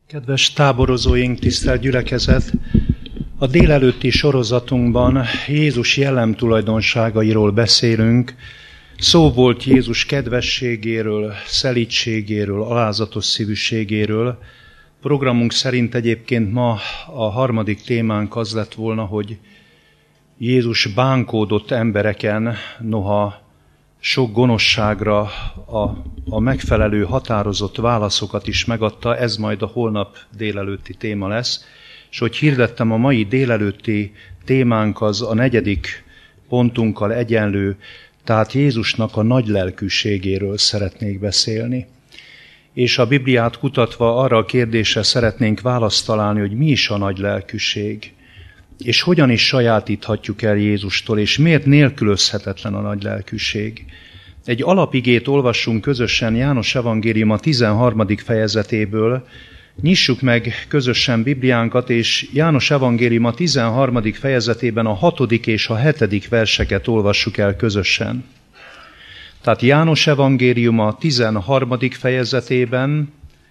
Kedves táborozóink, tisztelt gyülekezet! A délelőtti sorozatunkban Jézus jellemtulajdonságairól beszélünk. Szó volt Jézus kedvességéről, szelídségéről, alázatos szívűségéről. Programunk szerint egyébként ma a harmadik témánk az lett volna, hogy Jézus bánkódott embereken, noha sok gonoszságra a megfelelő határozott válaszokat is megadta, ez majd a holnap délelőtti téma lesz. És hogy hirdettem, a mai délelőtti témánk az a negyedik pontunkkal egyenlő, tehát Jézusnak a nagy lelkűségéről szeretnék beszélni. És a Bibliát kutatva arra a kérdésre szeretnénk választ találni, hogy mi is a nagy lelkűség, és hogyan is sajátíthatjuk el Jézustól, és miért nélkülözhetetlen a nagy lelkűség. Egy alapigét olvassunk közösen János evangélium a 13. fejezetéből. Nyissuk meg közösen Bibliánkat, és János evangélium a 13. fejezetében a 6. és a 7. verseket olvassuk el közösen. Tehát János evangélium a 13. fejezetében,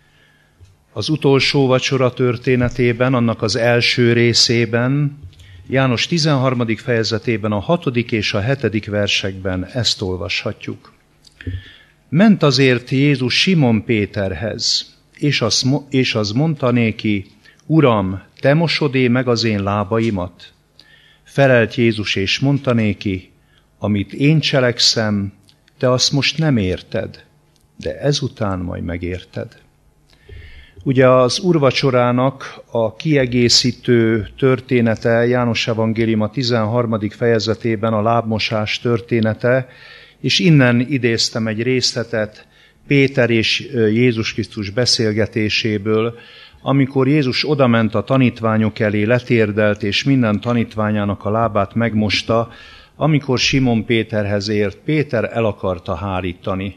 az utolsó vacsora történetében, annak az első részében, János 13. fejezetében a 6. és a 7. versekben ezt olvashatjuk. Ment azért Jézus Simon Péterhez, és az mondta néki, Uram, te mosod-e meg az én lábaimat? Felelt Jézus és mondta néki, amit én cselekszem, te azt most nem érted, de ezután majd megérted. Ugye az úrvacsorának a kiegészítő története, János evangélium a 13. fejezetében a lábmosás története, és innen idéztem egy részletet Péter és Jézus Krisztus beszélgetéséből, amikor Jézus odament a tanítványok elé, letérdelt, és minden tanítványának a lábát megmosta, amikor Simon Péterhez ért, Péter el akarta hárítani.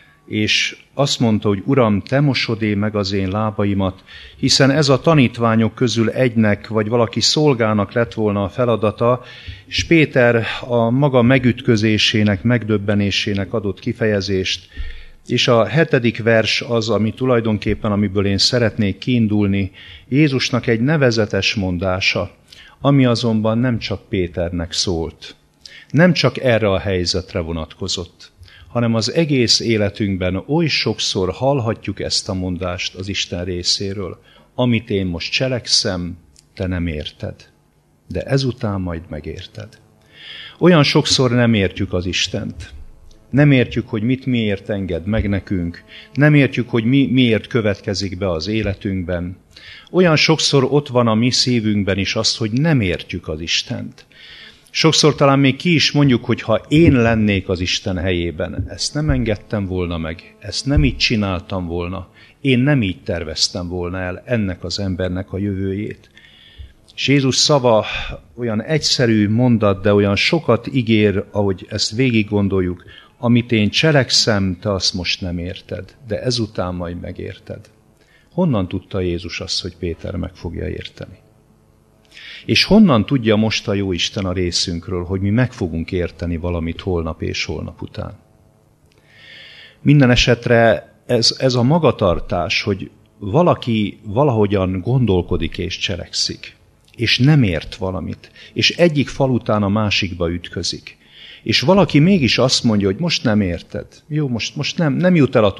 És azt mondta, hogy Uram, te mosod-e meg az én lábaimat, hiszen ez a tanítványok közül egynek, vagy valaki szolgának lett volna a feladata, és Péter a maga megütközésének, megdöbbenésének adott kifejezést. És a 7. vers az, ami tulajdonképpen, amiből én szeretnék kiindulni, Jézusnak egy nevezetes mondása, ami azonban nem csak Péternek szólt, nem csak erre a helyzetre vonatkozott, hanem az egész életünkben oly sokszor hallhatjuk ezt a mondást az Isten részéről, amit én most cselekszem, te nem érted, de ezután majd megérted. Olyan sokszor nem értjük az Istent. Nem értjük, hogy mit miért enged meg nekünk, nem értjük, hogy miért következik be az életünkben. Olyan sokszor ott van a mi szívünkben is azt, hogy nem értjük az Istent. Sokszor talán még ki is mondjuk, hogy ha én lennék az Isten helyében, ezt nem engedtem volna meg, ezt nem így csináltam volna, én nem így terveztem volna el ennek az embernek a jövőjét. És Jézus szava olyan egyszerű mondat, de olyan sokat ígér, ahogy ezt végig gondoljuk, amit én cselekszem, te azt most nem érted, de ezután majd megérted. Honnan tudta Jézus azt, hogy Péter meg fogja érteni? És honnan tudja most a Jóisten a részünkről, hogy mi meg fogunk érteni valamit holnap és holnap után? Minden esetre ez a magatartás, hogy valaki valahogyan gondolkodik és cselekszik, és nem ért valamit, és egyik fal után a másikba ütközik, és valaki mégis azt mondja, hogy most nem érted. Jó, most nem jut el a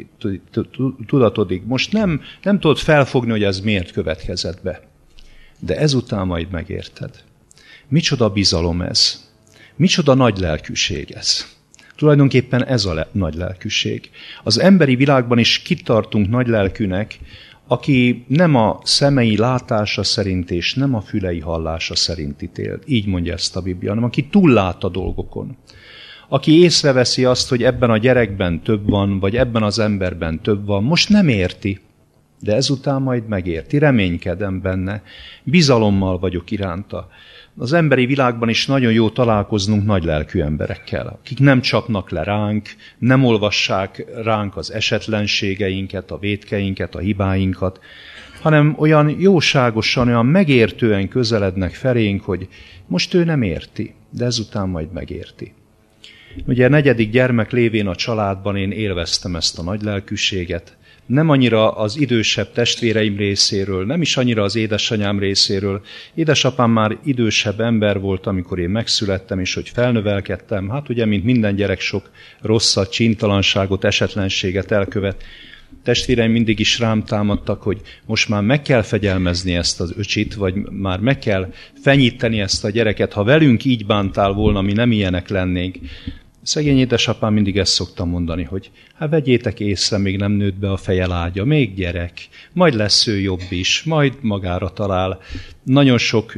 tudatodig. Most nem tudod felfogni, hogy ez miért következett be. De ezután majd megérted. Micsoda bizalom ez. Micsoda nagy lelkűség ez. Tulajdonképpen ez a nagy lelkűség. Az emberi világban is kitartunk nagy lelkűnek, aki nem a szemei látása szerint és nem a fülei hallása szerint ítél. Így mondja ezt a Biblia, hanem aki túllát a dolgokon. Aki észreveszi azt, hogy ebben a gyerekben több van, vagy ebben az emberben több van, most nem érti, de ezután majd megérti. Reménykedem benne, bizalommal vagyok iránta. Az emberi világban is nagyon jó találkoznunk nagylelkű emberekkel, akik nem csapnak le ránk, nem olvassák ránk az esetlenségeinket, a vétkeinket, a hibáinkat, hanem olyan jóságosan, olyan megértően közelednek felénk, hogy most ő nem érti, de ezután majd megérti. Ugye a 4. gyermek lévén a családban én élveztem ezt a nagylelkűséget, nem annyira az idősebb testvéreim részéről, nem is annyira az édesanyám részéről. Édesapám már idősebb ember volt, amikor én megszülettem, és hogy felnövelkedtem. Hát ugye, mint minden gyerek, sok rosszat, csintalanságot, esetlenséget elkövet. Testvéreim mindig is rám támadtak, hogy most már meg kell fegyelmezni ezt az öcsit, vagy már meg kell fenyíteni ezt a gyereket. Ha velünk így bántál volna, mi nem ilyenek lennénk. Szegény édesapám mindig ezt szoktam mondani, hogy hát vegyétek észre, még nem nőtt be a feje lágya, még gyerek, majd lesz ő jobb is, majd magára talál. Nagyon sok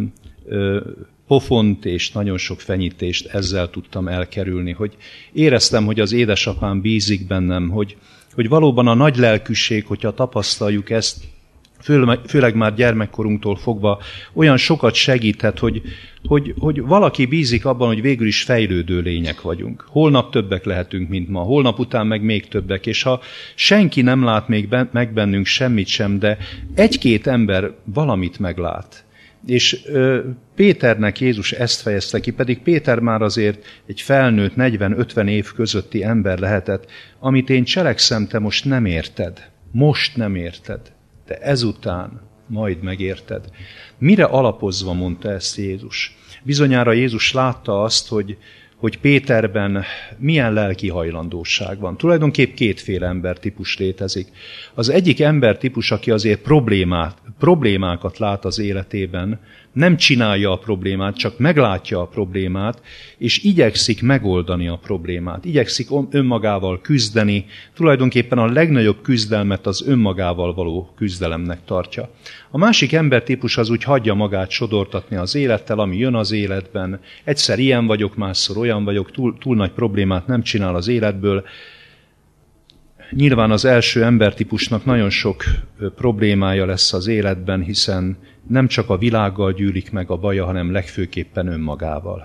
pofont és nagyon sok fenyítést ezzel tudtam elkerülni, hogy éreztem, hogy az édesapám bízik bennem, hogy valóban a nagy lelkűség, hogyha tapasztaljuk ezt, főleg már gyermekkorunktól fogva olyan sokat segíthet, hogy valaki bízik abban, hogy végül is fejlődő lények vagyunk. Holnap többek lehetünk, mint ma, holnap után meg még többek, és ha senki nem lát még meg bennünk semmit sem, de egy-két ember valamit meglát. És Péternek Jézus ezt fejezte ki, pedig Péter már azért egy felnőtt 40-50 év közötti ember lehetett, amit én cselekszem, te most nem érted. Most nem érted. De ezután majd megérted. Mire alapozva mondta ezt Jézus? Bizonyára Jézus látta azt, hogy Péterben milyen lelki hajlandóság van. Tulajdonképp kétféle embertípus létezik. Az egyik embertípus, aki azért problémákat lát az életében, nem csinálja a problémát, csak meglátja a problémát, és igyekszik megoldani a problémát. Igyekszik önmagával küzdeni, tulajdonképpen a legnagyobb küzdelmet az önmagával való küzdelemnek tartja. A másik embertípus az úgy hagyja magát sodortatni az élettel, ami jön az életben. Egyszer ilyen vagyok, másszor olyan vagyok, túl nagy problémát nem csinál az életből. Nyilván az első embertípusnak nagyon sok problémája lesz az életben, hiszen nem csak a világgal gyűlik meg a baja, hanem legfőképpen önmagával.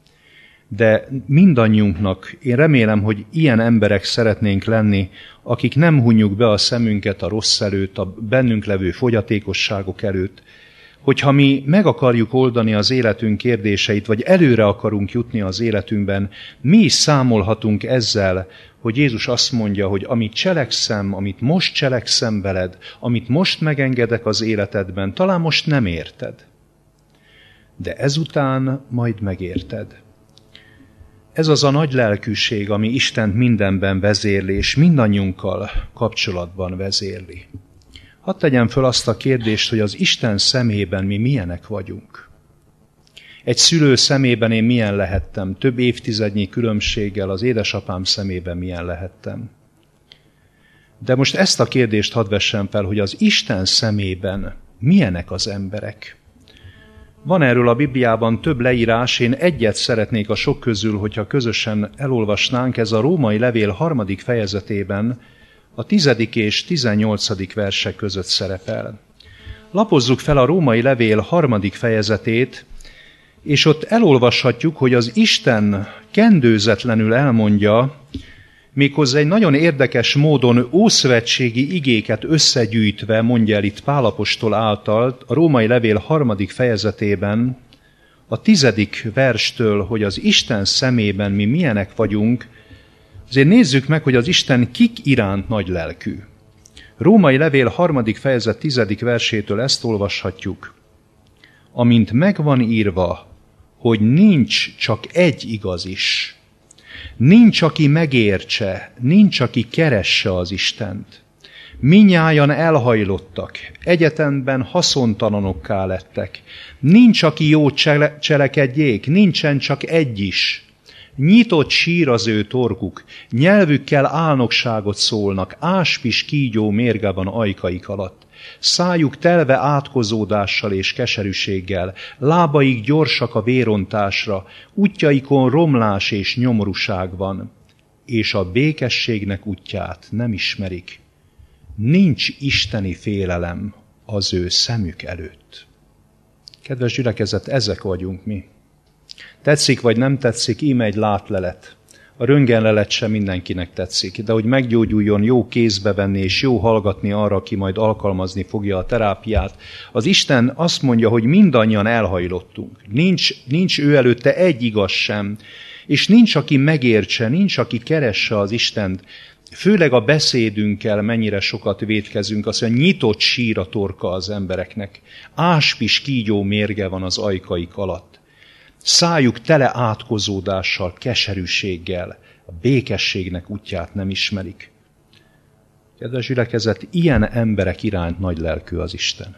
De mindannyiunknak, én remélem, hogy ilyen emberek szeretnénk lenni, akik nem hunjuk be a szemünket a rossz előtt, a bennünk levő fogyatékosságok előtt, hogyha mi meg akarjuk oldani az életünk kérdéseit, vagy előre akarunk jutni az életünkben, mi is számolhatunk ezzel, hogy Jézus azt mondja, hogy amit cselekszem, amit most cselekszem veled, amit most megengedek az életedben, talán most nem érted. De ezután majd megérted. Ez az a nagy lelkűség, ami Istent mindenben vezérli, és mindannyiunkkal kapcsolatban vezérli. Hadd tegyem föl azt a kérdést, hogy az Isten szemében mi milyenek vagyunk. Egy szülő szemében én milyen lehettem, több évtizednyi különbséggel az édesapám szemében milyen lehettem. De most ezt a kérdést hadd vessem fel, hogy az Isten szemében milyenek az emberek. Van erről a Bibliában több leírás, én egyet szeretnék a sok közül, hogyha közösen elolvasnánk, ez a Római Levél 3. fejezetében, a 10. és 18. versek között szerepel. Lapozzuk fel a Római Levél 3. fejezetét, és ott elolvashatjuk, hogy az Isten kendőzetlenül elmondja, méghozzá egy nagyon érdekes módon ószövetségi igéket összegyűjtve mondja el itt Pál apostol által a Római Levél 3. fejezetében, a 10. verstől, hogy az Isten szemében mi milyenek vagyunk, azért nézzük meg, hogy az Isten kik iránt nagy lelkű. Római Levél 3. fejezet 10. versétől ezt olvashatjuk. Amint megvan írva, hogy nincs csak egy igaz is. Nincs, aki megértse, nincs, aki keresse az Istent. Mindnyájan elhajlottak, egyetemben haszontalanokká lettek. Nincs, aki jót cselekedjék, nincsen csak egy is. Nyitott sír az ő torkuk, nyelvükkel álnokságot szólnak, áspis kígyó mérge van ajkaik alatt. Szájuk telve átkozódással és keserűséggel, lábaik gyorsak a vérontásra, útjaikon romlás és nyomorúság van, és a békességnek útját nem ismerik. Nincs isteni félelem az ő szemük előtt. Kedves gyülekezet, ezek vagyunk mi. Tetszik vagy nem tetszik, íme egy látlelet. A röntgenlelet sem mindenkinek tetszik, de hogy meggyógyuljon, jó kézbe venni és jó hallgatni arra, aki majd alkalmazni fogja a terápiát. Az Isten azt mondja, hogy mindannyian elhajlottunk. Nincs ő előtte egy igaz sem, és nincs, aki megértse, nincs, aki keresse az Istent. főleg a beszédünkkel mennyire sokat vétkezünk, azt mondja, nyitott sír a torka az embereknek, áspis kígyó mérge van az ajkaik alatt. Szájuk tele átkozódással, keserűséggel, a békességnek útját nem ismerik. Kedves gyülekezet, ilyen emberek iránt nagy lelkű az Isten.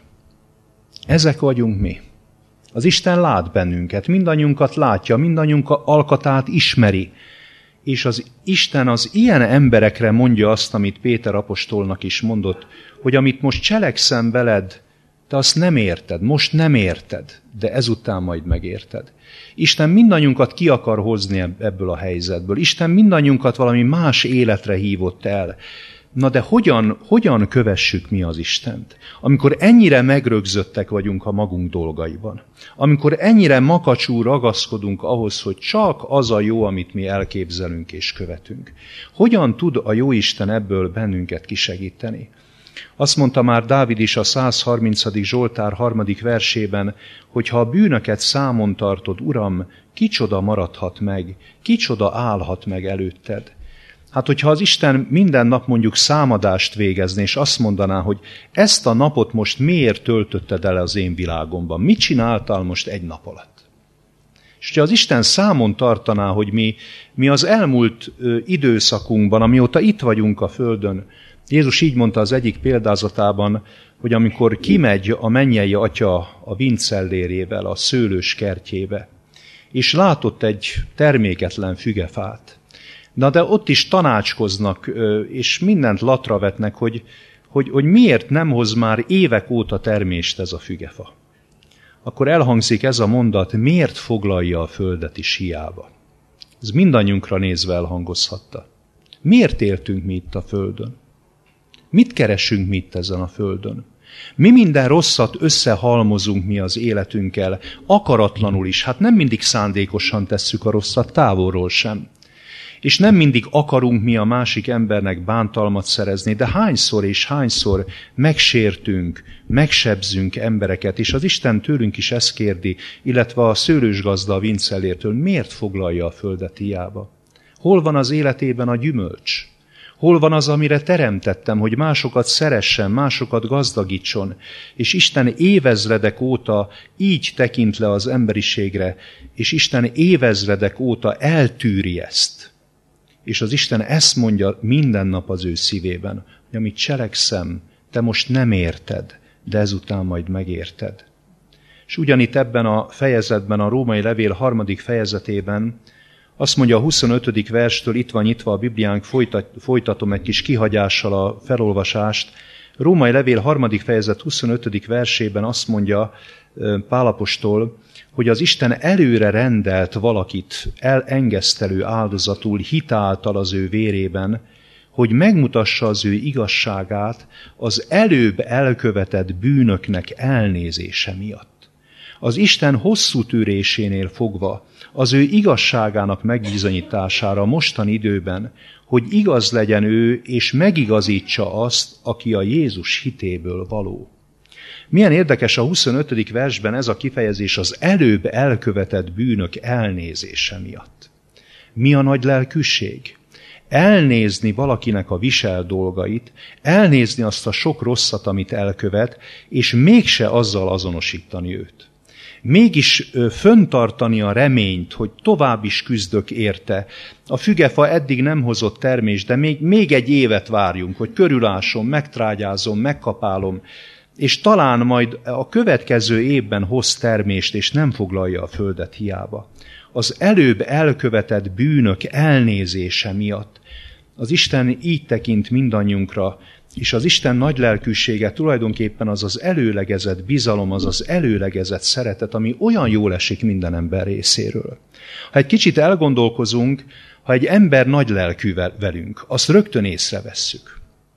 Ezek vagyunk mi. Az Isten lát bennünket, mindannyiunkat látja, mindannyiunk alkatát ismeri. És az Isten az ilyen emberekre mondja azt, amit Péter apostolnak is mondott, hogy amit most cselekszem veled, te azt nem érted, most nem érted, de ezután majd megérted. Isten mindannyiunkat ki akar hozni ebből a helyzetből. Isten mindannyiunkat valami más életre hívott el. Na de hogyan kövessük mi az Istent? Amikor ennyire megrögzöttek vagyunk a magunk dolgaiban. Amikor ennyire makacsul ragaszkodunk ahhoz, hogy csak az a jó, amit mi elképzelünk és követünk. Hogyan tud a Jóisten ebből bennünket kisegíteni? Azt mondta már Dávid is a 130. Zsoltár 3. versében, hogy ha a bűnöket számon tartod, Uram, kicsoda maradhat meg, kicsoda állhat meg előtted. Hát, hogyha az Isten minden nap mondjuk számadást végezné, és azt mondaná, hogy ezt a napot most miért töltötted el az én világomban? Mit csináltál most egy nap alatt? És hogyha az Isten számon tartaná, hogy mi az elmúlt időszakunkban, amióta itt vagyunk a földön, Jézus így mondta az egyik példázatában, hogy amikor kimegy a mennyei atya a vincellérével, a szőlős kertjébe, és látott egy terméketlen fügefát, na de ott is tanácskoznak, és mindent latra vetnek, hogy miért nem hoz már évek óta termést ez a fügefa. Akkor elhangzik ez a mondat, miért foglalja a földet is hiába. Ez mindannyiunkra nézve elhangozhatta. Miért éltünk mi itt a földön? Mit keresünk mi itt ezen a földön? Mi minden rosszat összehalmozunk mi az életünkkel, akaratlanul is, hát nem mindig szándékosan tesszük a rosszat, távolról sem. És nem mindig akarunk mi a másik embernek bántalmat szerezni, de hányszor és hányszor megsértünk, megsebzünk embereket, és az Isten tőlünk is ezt kérdi, illetve a szőlősgazda a vincellértől, miért foglalja a földet hiába? Hol van az életében a gyümölcs? Hol van az, amire teremtettem, hogy másokat szeressen, másokat gazdagítson, és Isten évezredek óta így tekint le az emberiségre, és Isten évezredek óta eltűri ezt. És az Isten ezt mondja minden nap az ő szívében, hogy amit cselekszem, te most nem érted, de ezután majd megérted. És ugyanitt ebben a fejezetben, a Római Levél 3. fejezetében azt mondja a 25. verstől, itt van nyitva a Bibliánk, folytatom egy kis kihagyással a felolvasást. Római Levél 3. fejezet 25. versében azt mondja Pál apostol, hogy az Isten előre rendelt valakit elengesztelő áldozatul hitáltal az ő vérében, hogy megmutassa az ő igazságát az előbb elkövetett bűnöknek elnézése miatt. Az Isten hosszú tűrésénél fogva, az ő igazságának megbizonyítására mostani időben, hogy igaz legyen ő, és megigazítsa azt, aki a Jézus hitéből való. Milyen érdekes a 25. versben ez a kifejezés, az előbb elkövetett bűnök elnézése miatt. Mi a nagy lelkűség? Elnézni valakinek a visel dolgait, elnézni azt a sok rosszat, amit elkövet, és mégse azzal azonosítani őt. Mégis föntartani a reményt, hogy tovább is küzdök érte. A fügefa eddig nem hozott termést, de még egy évet várjunk, hogy körülásom, megtrágyázom, megkapálom, és talán majd a következő évben hoz termést, és nem foglalja a földet hiába. Az előbb elkövetett bűnök elnézése miatt az Isten így tekint mindannyiunkra, és az Isten nagy lelkűsége tulajdonképpen az az előlegezett bizalom, az az előlegezett szeretet, ami olyan jól esik minden ember részéről. Ha egy kicsit elgondolkozunk, ha egy ember nagy lelkű velünk, azt rögtön észrevesszük.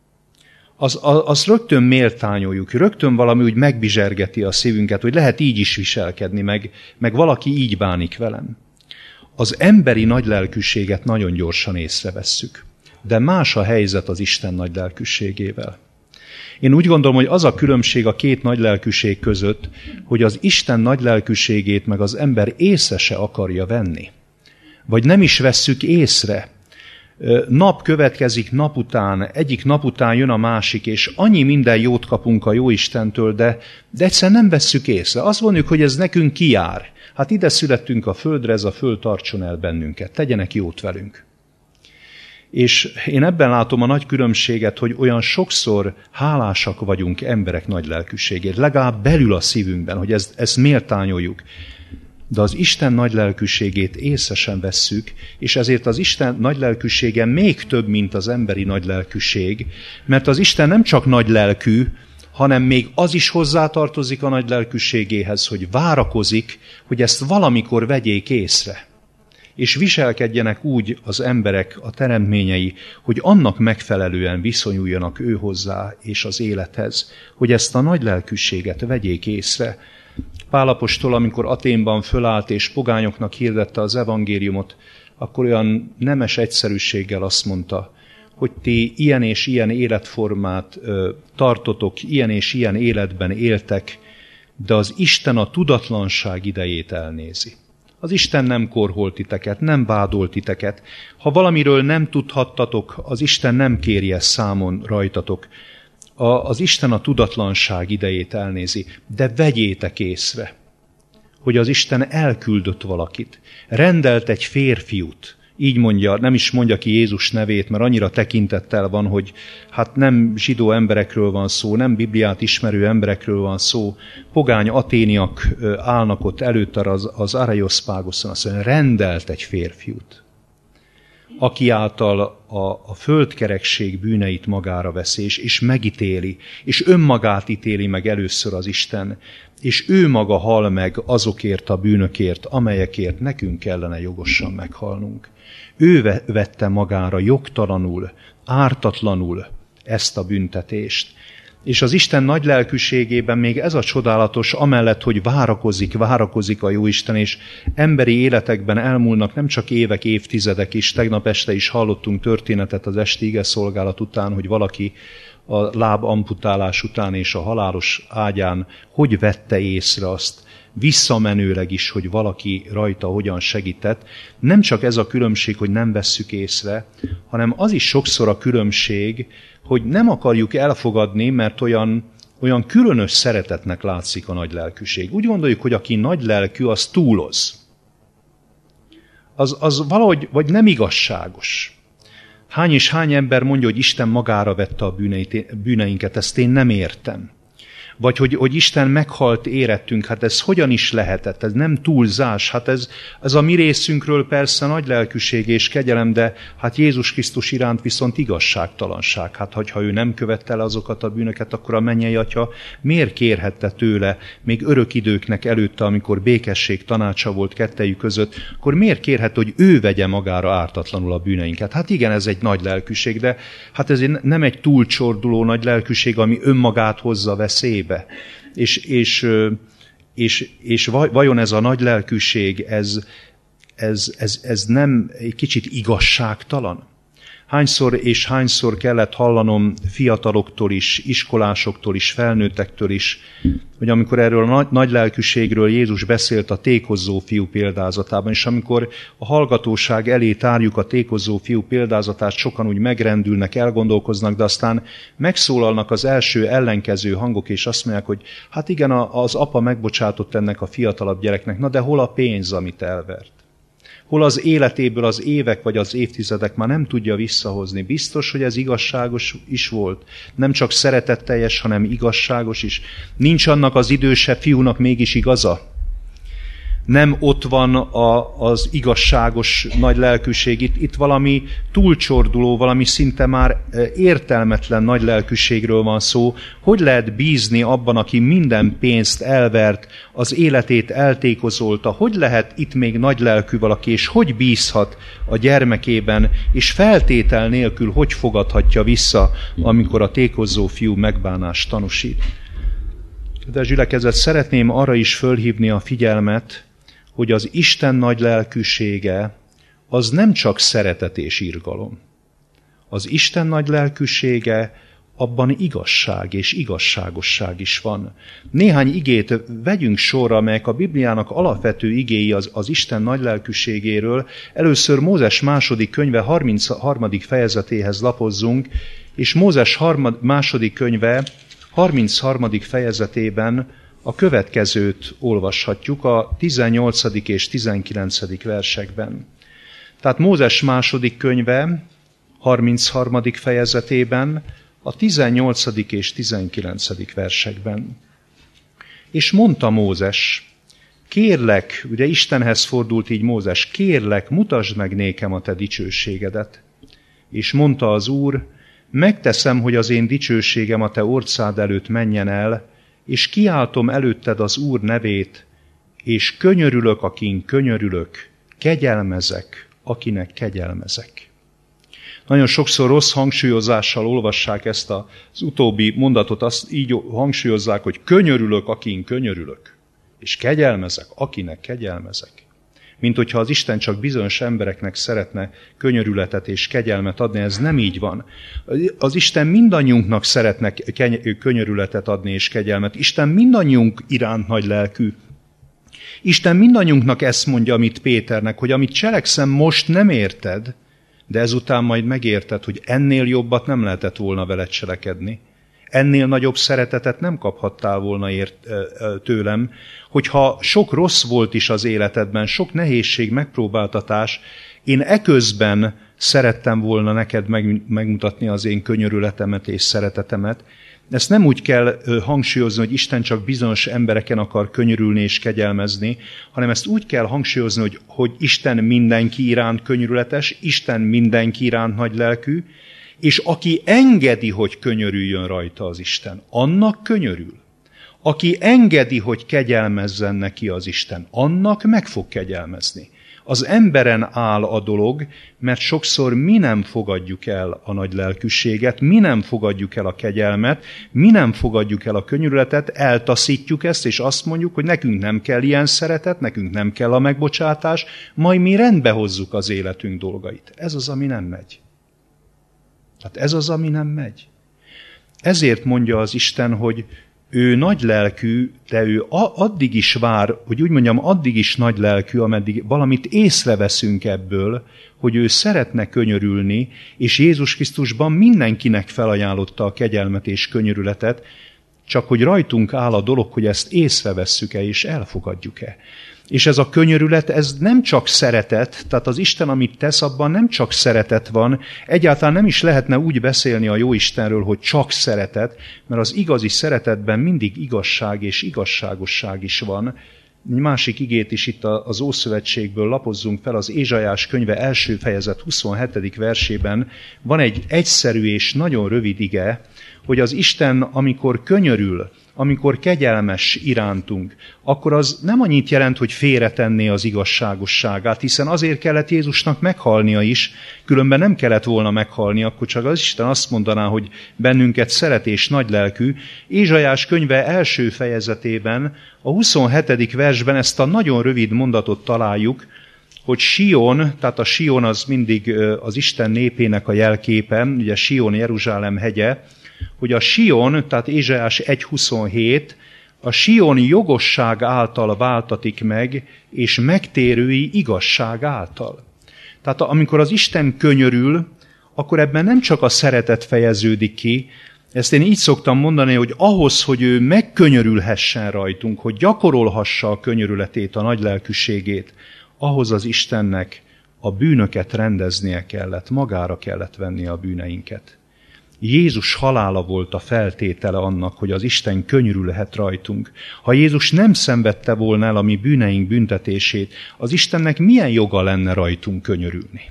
Azt rögtön méltányoljuk, rögtön valami úgy megbizsergeti a szívünket, hogy lehet így is viselkedni, meg valaki így bánik velem. Az emberi nagy lelkűséget nagyon gyorsan észrevesszük. De más a helyzet az Isten nagy lelkűségével. Én úgy gondolom, hogy az a különbség a két nagy lelkűség között, hogy az Isten nagy lelkűségét meg az ember észre se akarja venni. Vagy nem is vesszük észre. Nap következik nap után, egyik nap után jön a másik, és annyi minden jót kapunk a Jóistentől, de egyszerűen nem vesszük észre. Azt mondjuk, hogy ez nekünk kijár. Hát ide születtünk a földre, ez a föld tartson el bennünket, tegyenek jót velünk. És én ebben látom a nagy különbséget, hogy olyan sokszor hálásak vagyunk emberek nagy lelkűségért, legalább belül a szívünkben, hogy ezt méltányoljuk. De az Isten nagy lelkűségét észre sem vesszük, és ezért az Isten nagy lelkűsége még több, mint az emberi nagy lelkűség, mert az Isten nem csak nagy lelkű, hanem még az is hozzátartozik a nagy lelkűségéhez, hogy várakozik, hogy ezt valamikor vegyék észre. És viselkedjenek úgy az emberek, a teremtményei, hogy annak megfelelően viszonyuljanak ő hozzá és az élethez, hogy ezt a nagy lelkűséget vegyék észre. Pál apostol, amikor Athénban fölállt és pogányoknak hirdette az evangéliumot, akkor olyan nemes egyszerűséggel azt mondta, hogy ti ilyen és ilyen életformát tartotok, ilyen és ilyen életben éltek, de az Isten a tudatlanság idejét elnézi. Az Isten nem korhol titeket, nem vádol titeket. Ha valamiről nem tudhattatok, az Isten nem kéri ezt számon rajtatok. Az Isten a tudatlanság idejét elnézi, de vegyétek észre, hogy az Isten elküldött valakit, rendelt egy férfiút, így mondja, nem is mondja ki Jézus nevét, mert annyira tekintettel van, hogy hát nem zsidó emberekről van szó, nem Bibliát ismerő emberekről van szó, pogány aténiak állnak ott előtte az Areiospágoszon, azt mondja, rendelt egy férfiút, aki által a földkerekség bűneit magára veszi, és megítéli, és önmagát ítéli meg először az Isten, és ő maga hal meg azokért a bűnökért, amelyekért nekünk kellene jogosan meghalnunk. Ő vette magára jogtalanul, ártatlanul ezt a büntetést. És az Isten nagy lelkűségében még ez a csodálatos, amellett, hogy várakozik a Jóisten, és emberi életekben elmúlnak nem csak évek, évtizedek is. Tegnap este is hallottunk történetet az esti ige szolgálat után, hogy valaki a láb amputálás után és a halálos ágyán hogy vette észre azt, visszamenőleg is, hogy valaki rajta hogyan segített. Nem csak ez a különbség, hogy nem vesszük észre, hanem az is sokszor a különbség, hogy nem akarjuk elfogadni, mert olyan különös szeretetnek látszik a nagy lelkűség. Úgy gondoljuk, hogy aki nagy lelkű, az túloz. Az valahogy vagy nem igazságos. Hány és hány ember mondja, hogy Isten magára vette a bűneinket, ezt én nem értem. Vagy hogy Isten meghalt érettünk, hát ez hogyan is lehetett, ez nem túlzás, hát ez a mi részünkről persze nagy lelkűség és kegyelem, de hát Jézus Krisztus iránt viszont igazságtalanság. Hát ha ő nem követte el azokat a bűnöket, akkor a mennyei Atya miért kérhette tőle, még örök időknek előtte, amikor békesség tanácsa volt kettejük között, akkor miért kérhette, hogy ő vegye magára ártatlanul a bűneinket? Hát igen, ez egy nagy lelkűség, de hát ez nem egy túlcsorduló nagy lelkűség, ami önmagát hozza veszélybe. És vajon ez a nagy lelkűség, ez nem egy kicsit igazságtalan? Hányszor kellett hallanom fiataloktól is, iskolásoktól is, felnőttektől is, hogy amikor erről a nagy lelkűségről Jézus beszélt a tékozzó fiú példázatában, és amikor a hallgatóság elé tárjuk a tékozzó fiú példázatát, sokan úgy megrendülnek, elgondolkoznak, de aztán megszólalnak az első ellenkező hangok, és azt mondják, hogy hát igen, az apa megbocsátott ennek a fiatalabb gyereknek, na de hol a pénz, amit elvert? Hol az életéből az évek vagy az évtizedek már nem tudja visszahozni. Biztos, hogy ez igazságos is volt. Nem csak szeretetteljes, hanem igazságos is. Nincs annak az idősebb fiúnak mégis igaza? Nem ott van az igazságos nagy lelkűség. Itt valami túlcsorduló, valami szinte már értelmetlen nagy lelkűségről van szó. Hogy lehet bízni abban, aki minden pénzt elvert, az életét eltékozolta? Hogy lehet itt még nagy lelkű valaki, és hogy bízhat a gyermekében, és feltétel nélkül hogy fogadhatja vissza, amikor a tékozzó fiú megbánást tanúsít? De gyülekezet, szeretném arra is fölhívni a figyelmet, hogy az Isten nagy lelkűsége az nem csak szeretet és irgalom. Az Isten nagy lelkűsége abban igazság és igazságosság is van. Néhány igét vegyünk sorra, amelyek a Bibliának alapvető igéi az Isten nagylelkűségéről. Először Mózes második könyve 33. fejezetéhez lapozzunk, és Mózes második könyve 33. fejezetében a következőt olvashatjuk a 18. és 19. versekben. Tehát Mózes második könyve 33. fejezetében a 18. és 19. versekben. És mondta Mózes, kérlek, ugye Istenhez fordult így Mózes, kérlek, mutasd meg nékem a te dicsőségedet. És mondta az Úr, megteszem, hogy az én dicsőségem a te orcád előtt menjen el, és kiáltom előtted az Úr nevét, és könyörülök, akin könyörülök, kegyelmezek, akinek kegyelmezek. Nagyon sokszor rossz hangsúlyozással olvassák ezt az utóbbi mondatot, azt így hangsúlyozzák, hogy könyörülök, akin könyörülök, és kegyelmezek, akinek kegyelmezek. Mint hogyha az Isten csak bizonyos embereknek szeretne könyörületet és kegyelmet adni, ez nem így van. Az Isten mindannyiunknak szeretne könyörületet adni és kegyelmet. Isten mindannyiunk iránt nagy lelkű. Isten mindannyiunknak ezt mondja, amit Péternek, hogy amit cselekszem most nem érted, de ezután majd megérted, hogy ennél jobbat nem lehetett volna veled cselekedni. Ennél nagyobb szeretetet nem kaphattál volna tőlem, hogyha sok rossz volt is az életedben, sok nehézség, megpróbáltatás, én eközben szerettem volna neked megmutatni az én könyörületemet és szeretetemet. Ezt nem úgy kell hangsúlyozni, hogy Isten csak bizonyos embereken akar könyörülni és kegyelmezni, hanem ezt úgy kell hangsúlyozni, hogy Isten mindenki iránt könyörületes, Isten mindenki iránt nagylelkű, és aki engedi, hogy könyörüljön rajta az Isten, annak könyörül. Aki engedi, hogy kegyelmezzen neki az Isten, annak meg fog kegyelmezni. Az emberen áll a dolog, mert sokszor mi nem fogadjuk el a nagy lelkűséget, mi nem fogadjuk el a kegyelmet, mi nem fogadjuk el a könyörületet, eltaszítjuk ezt, és azt mondjuk, hogy nekünk nem kell ilyen szeretet, nekünk nem kell a megbocsátás, majd mi rendbe hozzuk az életünk dolgait. Ez az, ami nem megy. Tehát ez az, ami nem megy. Ezért mondja az Isten, hogy ő nagy lelkű, de ő addig is vár, hogy úgy mondjam, addig is nagy lelkű, ameddig valamit észreveszünk ebből, hogy ő szeretne könyörülni, és Jézus Krisztusban mindenkinek felajánlotta a kegyelmet és könyörületet, csak hogy rajtunk áll a dolog, hogy ezt észrevesszük-e és elfogadjuk-e. És ez a könyörület, ez nem csak szeretet, tehát az Isten, amit tesz, abban nem csak szeretet van, egyáltalán nem is lehetne úgy beszélni a jó Istenről, hogy csak szeretet, mert az igazi szeretetben mindig igazság és igazságosság is van. Egy másik igét is itt az Ószövetségből lapozzunk fel, az Ézsaiás könyve első fejezet 27. versében van egy egyszerű és nagyon rövid ige, hogy az Isten, amikor könyörül, amikor kegyelmes irántunk, akkor az nem annyit jelent, hogy félretenné az igazságosságát, hiszen azért kellett Jézusnak meghalnia is, különben nem kellett volna meghalni, akkor csak az Isten azt mondaná, hogy bennünket szeret és nagylelkű. Ézsaiás könyve első fejezetében, a 27. versben ezt a nagyon rövid mondatot találjuk, hogy Sion, tehát a Sion az mindig az Isten népének a jelképe, ugye Sion Jeruzsálem hegye, hogy a Sion, tehát Ézsaiás 1.27, a Sion jogosság által váltatik meg, és megtérői igazság által. Tehát amikor az Isten könyörül, akkor ebben nem csak a szeretet fejeződik ki, ezt én így szoktam mondani, hogy ahhoz, hogy ő megkönyörülhessen rajtunk, hogy gyakorolhassa a könyörületét, a nagylelkűségét, ahhoz az Istennek a bűnöket rendeznie kellett, magára kellett vennie a bűneinket. Jézus halála volt a feltétele annak, hogy az Isten könyörülhet rajtunk. Ha Jézus nem szenvedte volna el a mi bűneink büntetését, az Istennek milyen joga lenne rajtunk könyörülni?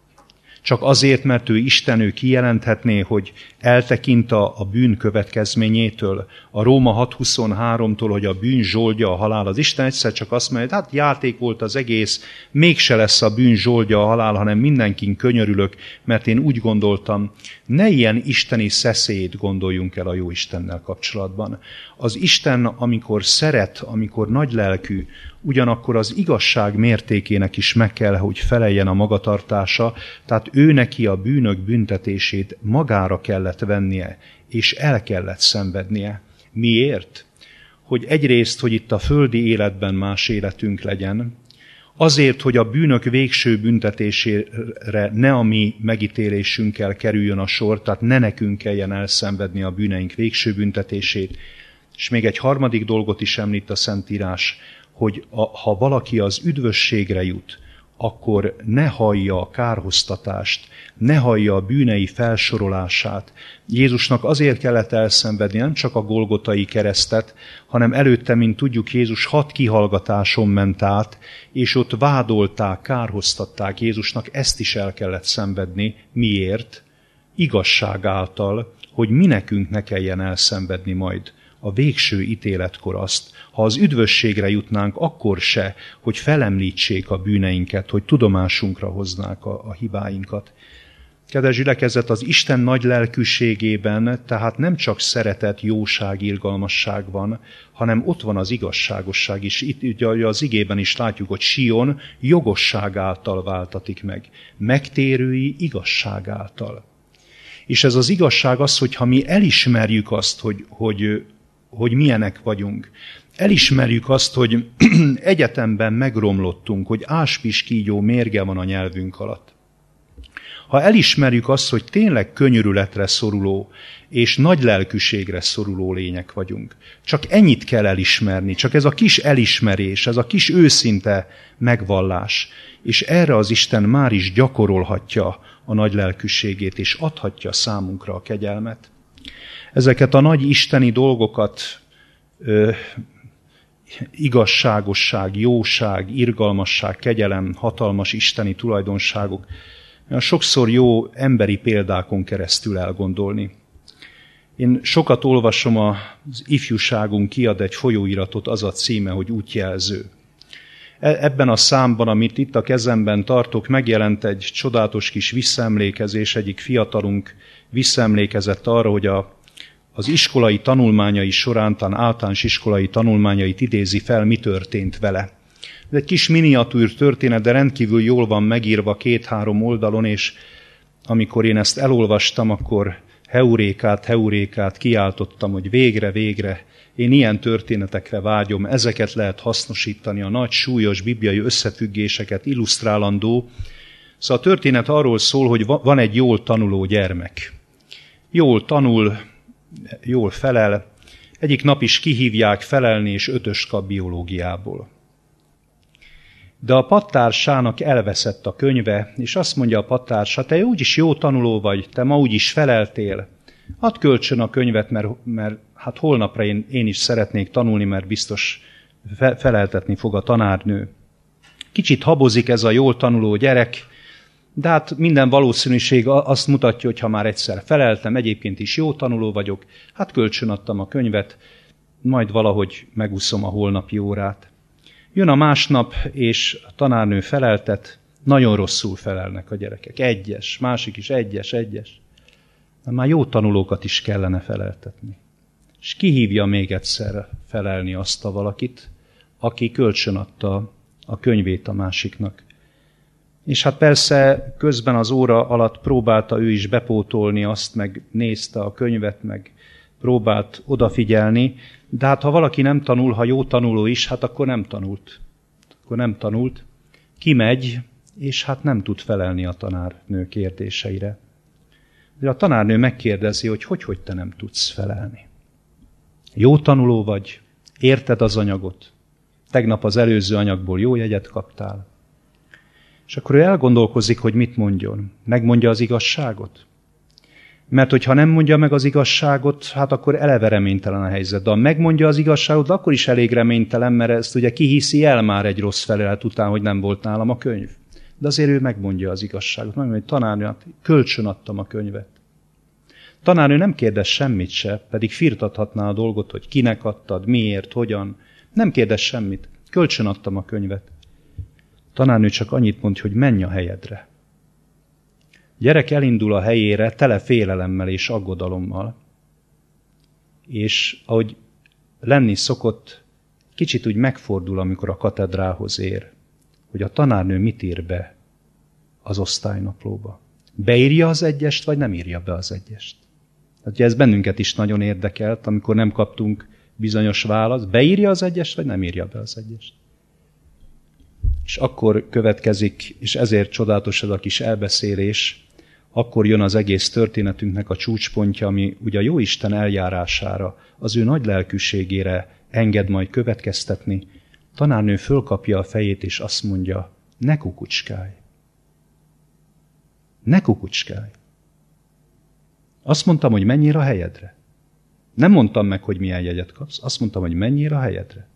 Csak azért, mert ő Isten, ő kijelenthetné, hogy eltekint a bűn következményétől, a Róma 6.23-tól, hogy a bűn zsoldja a halál. Az Isten egyszer csak azt mondja, hogy hát játék volt az egész, mégse lesz a bűn zsoldja a halál, hanem mindenkin könyörülök, mert én úgy gondoltam. Ne ilyen isteni szeszélyt gondoljunk el a jó Istennel kapcsolatban. Az Isten, amikor szeret, amikor nagylelkű, ugyanakkor az igazság mértékének is meg kell, hogy feleljen a magatartása, tehát ő neki a bűnök büntetését magára kellett vennie, és el kellett szenvednie. Miért? Hogy egyrészt, hogy itt a földi életben más életünk legyen, azért, hogy a bűnök végső büntetésére ne a mi megítélésünkkel kerüljön a sor, tehát ne nekünk kelljen elszenvedni a bűneink végső büntetését. És még egy harmadik dolgot is említ a Szentírás, hogy ha valaki az üdvösségre jut, akkor ne hallja a kárhoztatást, ne hallja a bűnei felsorolását. Jézusnak azért kellett elszenvedni nem csak a Golgotai keresztet, hanem előtte, mint tudjuk, Jézus 6 kihallgatáson ment át, és ott vádolták, kárhoztatták Jézusnak, ezt is el kellett szenvedni. Miért? Igazság által, hogy mi nekünk ne kelljen elszenvedni majd a végső ítéletkor azt, ha az üdvösségre jutnánk, akkor se, hogy felemlítsék a bűneinket, hogy tudomásunkra hoznák a hibáinkat. Kedves gyülekezet, az Isten nagy lelkűségében tehát nem csak szeretet, jóság, irgalmasság van, hanem ott van az igazságosság is. Itt az igében is látjuk, hogy Sion jogosság által váltatik meg, megtérői igazság által. És ez az igazság az, hogyha mi elismerjük azt, hogy milyenek vagyunk. Elismerjük azt, hogy egyetemben megromlottunk, hogy áspiskígyó mérge van a nyelvünk alatt. Ha elismerjük azt, hogy tényleg könyörületre szoruló és nagy lelkűségre szoruló lények vagyunk, csak ennyit kell elismerni, csak ez a kis elismerés, ez a kis őszinte megvallás, és erre az Isten már is gyakorolhatja a nagy lelkűségét, és adhatja számunkra a kegyelmet. Ezeket a nagy isteni dolgokat, igazságosság, jóság, irgalmasság, kegyelem, hatalmas isteni tulajdonságok, sokszor jó emberi példákon keresztül elgondolni. Én sokat olvasom, az ifjúságunk kiad egy folyóiratot, az a címe, hogy útjelző. Ebben a számban, amit itt a kezemben tartok, megjelent egy csodálatos kis visszaemlékezés, egyik fiatalunk visszaemlékezett arra, hogy az iskolai tanulmányai során, talán általános iskolai tanulmányait idézi fel, mi történt vele. Ez egy kis miniatűr történet, de rendkívül jól van megírva 2-3 oldalon, és amikor én ezt elolvastam, akkor heurékát kiáltottam, hogy végre, én ilyen történetekre vágyom, ezeket lehet hasznosítani, a nagy, súlyos bibliai összefüggéseket illusztrálandó. Szóval a történet arról szól, hogy van egy jól tanuló gyermek. Jól tanul, jól felel, egyik nap is kihívják felelni, és 5-öst kap biológiából. De a pattársának elveszett a könyve, és azt mondja a pattársa, te úgyis jó tanuló vagy, te ma úgyis feleltél, add kölcsön a könyvet, mert hát holnapra én is szeretnék tanulni, mert biztos feleltetni fog a tanárnő. Kicsit habozik ez a jól tanuló gyerek, de hát minden valószínűség azt mutatja, hogy ha már egyszer feleltem, egyébként is jó tanuló vagyok, hát kölcsön adtam a könyvet, majd valahogy megúszom a holnapi órát. Jön a másnap, és a tanárnő feleltet, nagyon rosszul felelnek a gyerekek. 1-es, másik is 1-es. De már jó tanulókat is kellene feleltetni. És kihívja még egyszer felelni azt a valakit, aki kölcsön adta a könyvét a másiknak. És hát persze közben az óra alatt próbálta ő is bepótolni azt, meg nézte a könyvet, meg próbált odafigyelni, de hát ha valaki nem tanul, ha jó tanuló is, hát akkor nem tanult. Kimegy, és hát nem tud felelni a tanárnő kérdéseire. De a tanárnő megkérdezi, hogy te nem tudsz felelni. Jó tanuló vagy, érted az anyagot, tegnap az előző anyagból jó jegyet kaptál. És akkor ő elgondolkozik, hogy mit mondjon. Megmondja az igazságot? Mert hogyha nem mondja meg az igazságot, hát akkor eleve reménytelen a helyzet. De ha megmondja az igazságot, akkor is elég reménytelen, mert ezt ugye kihiszi el már egy rossz felelet után, hogy nem volt nálam a könyv. De azért ő megmondja az igazságot. Megmondja, hogy tanárnő, hát kölcsön adtam a könyvet. Tanárnő nem kérdez semmit se, pedig firtathatná a dolgot, hogy kinek adtad, miért, hogyan. Nem kérdez semmit. Kölcsön adtam a könyvet. Tanárnő csak annyit mond, hogy menj a helyedre. Gyerek elindul a helyére tele félelemmel és aggodalommal. És ahogy lenni szokott, kicsit úgy megfordul, amikor a katedrához ér, hogy a tanárnő mit ír be az osztálynaplóba. Beírja az egyest, vagy nem írja be az egyest? Hát ez bennünket is nagyon érdekelt, amikor nem kaptunk bizonyos választ. Beírja az egyest, vagy nem írja be az egyest? És akkor következik, és ezért csodálatos ez a kis elbeszélés, akkor jön az egész történetünknek a csúcspontja, ami ugye a Jóisten eljárására, az ő nagy lelkűségére enged majd következtetni. Tanárnő fölkapja a fejét, és azt mondja, ne kukucskálj. Ne kukucskálj. Azt mondtam, hogy menjél a helyedre. Nem mondtam meg, hogy milyen jegyet kapsz. Azt mondtam, hogy menjél a helyedre.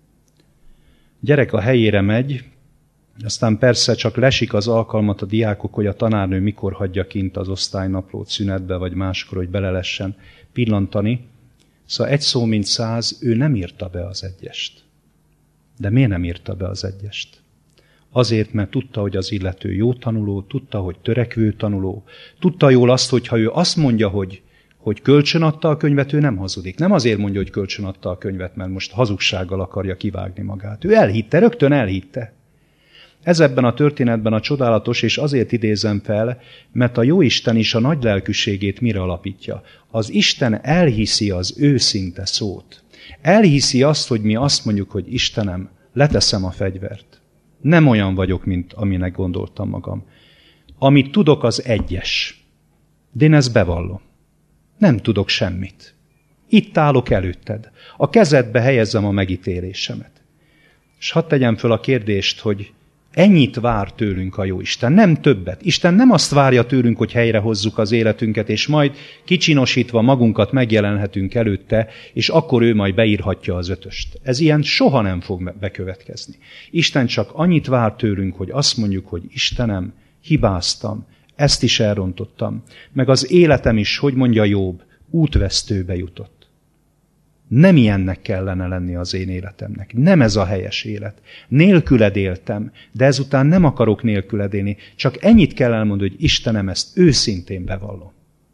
Gyerek a helyére megy, aztán persze csak lesik az alkalmat a diákok, hogy a tanárnő mikor hagyja kint az osztálynaplót szünetbe, vagy máskor, hogy bele lessen pillantani. Szóval egy szó mint száz, ő nem írta be az egyest. De miért nem írta be az egyest? Azért, mert tudta, hogy az illető jó tanuló, tudta, hogy törekvő tanuló, tudta jól azt, hogy ha ő azt mondja, hogy kölcsön adta a könyvet, ő nem hazudik. Nem azért mondja, hogy kölcsön adta a könyvet, mert most hazugsággal akarja kivágni magát. Ő elhitte, rögtön elhitte. Ez ebben a történetben a csodálatos, és azért idézem fel, mert a Jóisten is a nagy lelkűségét mire alapítja. Az Isten elhiszi az őszinte szót. Elhiszi azt, hogy mi azt mondjuk, hogy Istenem, leteszem a fegyvert. Nem olyan vagyok, mint aminek gondoltam magam. Amit tudok, az egyes. De én ezt bevallom. Nem tudok semmit. Itt állok előtted. A kezedbe helyezzem a megítélésemet. És hadd tegyem föl a kérdést, hogy ennyit vár tőlünk a Jóisten, nem többet. Isten nem azt várja tőlünk, hogy helyrehozzuk az életünket, és majd kicsinosítva magunkat megjelenhetünk előtte, és akkor ő majd beírhatja az 5-öst. Ez ilyen soha nem fog bekövetkezni. Isten csak annyit vár tőlünk, hogy azt mondjuk, hogy Istenem, hibáztam, ezt is elrontottam, meg az életem is, hogy mondja Jobb, útvesztőbe jutott. Nem ilyennek kellene lenni az én életemnek. Nem ez a helyes élet. Nélküled éltem, de ezután nem akarok nélküled élni. Csak ennyit kell elmondani, hogy Istenem, ezt őszintén bevallom.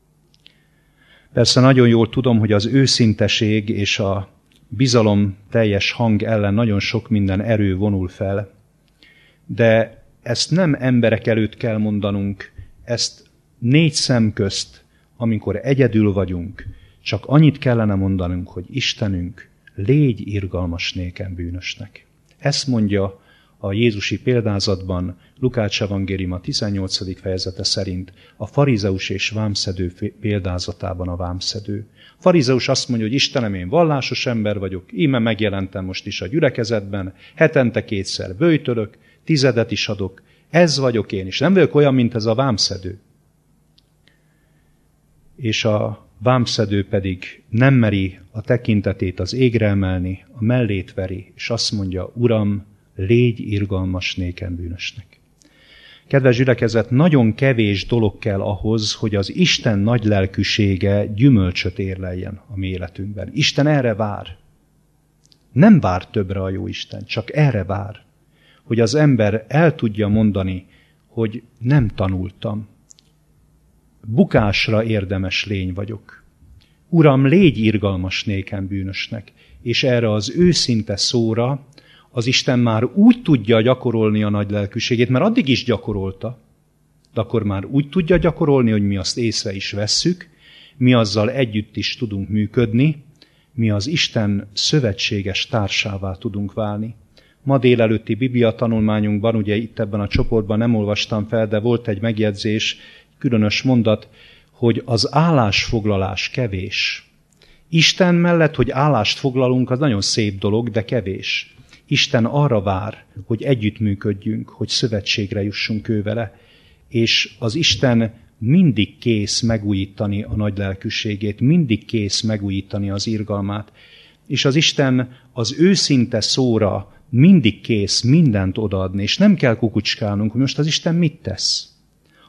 Persze nagyon jól tudom, hogy az őszinteség és a bizalom teljes hang ellen nagyon sok minden erő vonul fel, de ezt nem emberek előtt kell mondanunk, ezt 4 szem közt, amikor egyedül vagyunk, csak annyit kellene mondanunk, hogy Istenünk, légy irgalmas nékem bűnösnek. Ezt mondja a jézusi példázatban, Lukács evangéliuma 18. fejezete szerint a farizeus és vámszedő példázatában a vámszedő. A farizeus azt mondja, hogy Istenem, én vallásos ember vagyok, íme megjelentem most is a gyülekezetben, hetente 2-szer böjtölök, 10 is adok, ez vagyok én is. Nem vagyok olyan, mint ez a vámszedő. És a vámszedő pedig nem meri a tekintetét az égre emelni, a mellét veri, és azt mondja, Uram, légy irgalmas nékem bűnösnek. Kedves gyülekezet, nagyon kevés dolog kell ahhoz, hogy az Isten nagy lelkűsége gyümölcsöt érleljen a mi életünkben. Isten erre vár. Nem vár többre a jó Isten, csak erre vár, hogy az ember el tudja mondani, hogy nem tanultam. Bukásra érdemes lény vagyok. Uram, légy irgalmas nékem bűnösnek. És erre az őszinte szóra az Isten már úgy tudja gyakorolni a nagy lelkűségét, mert addig is gyakorolta, de akkor már úgy tudja gyakorolni, hogy mi azt észre is vesszük, mi azzal együtt is tudunk működni, mi az Isten szövetséges társává tudunk válni. Ma délelőtti Biblia tanulmányunkban, ugye itt ebben a csoportban nem olvastam fel, de volt egy megjegyzés, különös mondat, hogy az állásfoglalás kevés. Isten mellett, hogy állást foglalunk, az nagyon szép dolog, de kevés. Isten arra vár, hogy együttműködjünk, hogy szövetségre jussunk ő vele, és az Isten mindig kész megújítani a nagy lelkűségét, mindig kész megújítani az irgalmát, és az Isten az őszinte szóra mindig kész mindent odaadni, és nem kell kukucskálnunk, hogy most az Isten mit tesz.